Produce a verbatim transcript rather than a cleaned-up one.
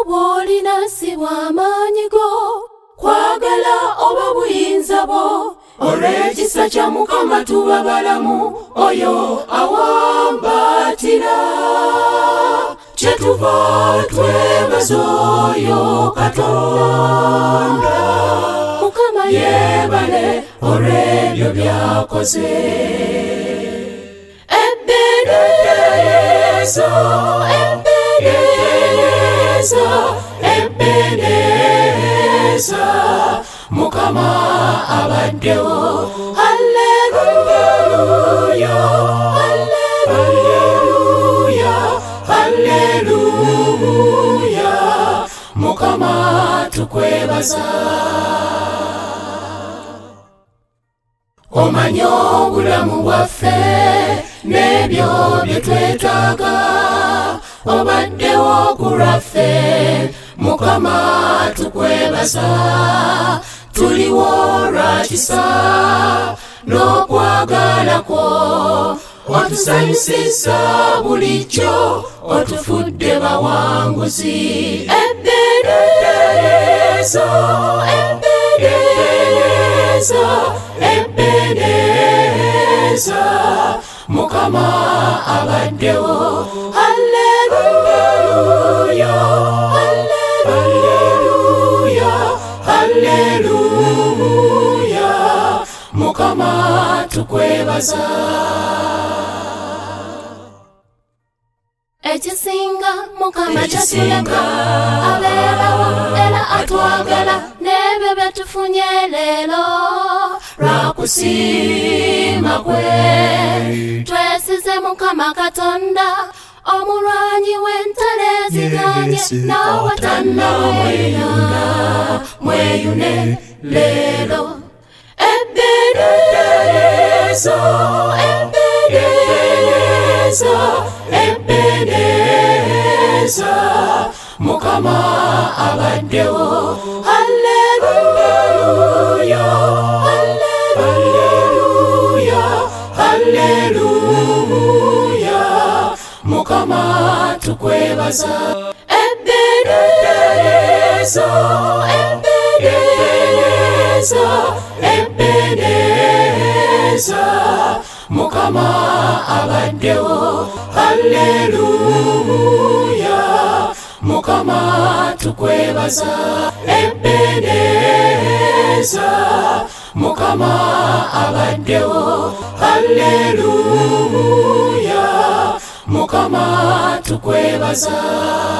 bw'olina si bw'amaanyi go, kwagala oba buyinza bwo, olw'ekisa kya Mukama tuba balamu, oyo awambatira. Kyetuva twebaza oyo Katonda, Mukama yeebale olw'ebyo by'akoze. Ebeneeza, Ebeneeza, Ebeneeza, Mukama abaddewo. Halleluya, halleluya, halleluya, Mukama tukwebaza. Omanyi obulamu bwaffe n'ebyo bye twetaaga, obaddewo ku lwaffe, Mukama tukwebaza. Tuliwo lwa kisa n'okwagala kwo, otusanyusisa bulijjo, otufudde bawanguzi. Ebeneeza, Ebeneeza, Ebeneeza, Mukama abaddewo. Halleluya, halleluya, halleluya, Mukama tukwebaza. Ekisinga Mukama kyatuleka, abeerawo era atwagala, n'ebyo bye tufunye leero lwa kusiima kwe. Twesize Mukama Katonda, omulwanyi w'entalo eziganye, n'awatannaweyuna mweyune leero. Ebeneeza, Ebeneeza, Ebeneeza, Mukama abaddewo. Halleluya, halleluya, halleluya, Mukama tukwebaza. Ebeneeza, Ebeneeza, Ebeneeza, Mukama abaddewo. Halleluya, Mukama tukwebaza. Ebeneeza, Mukama abaddewo. Halleluya, Mukama tukwebaza.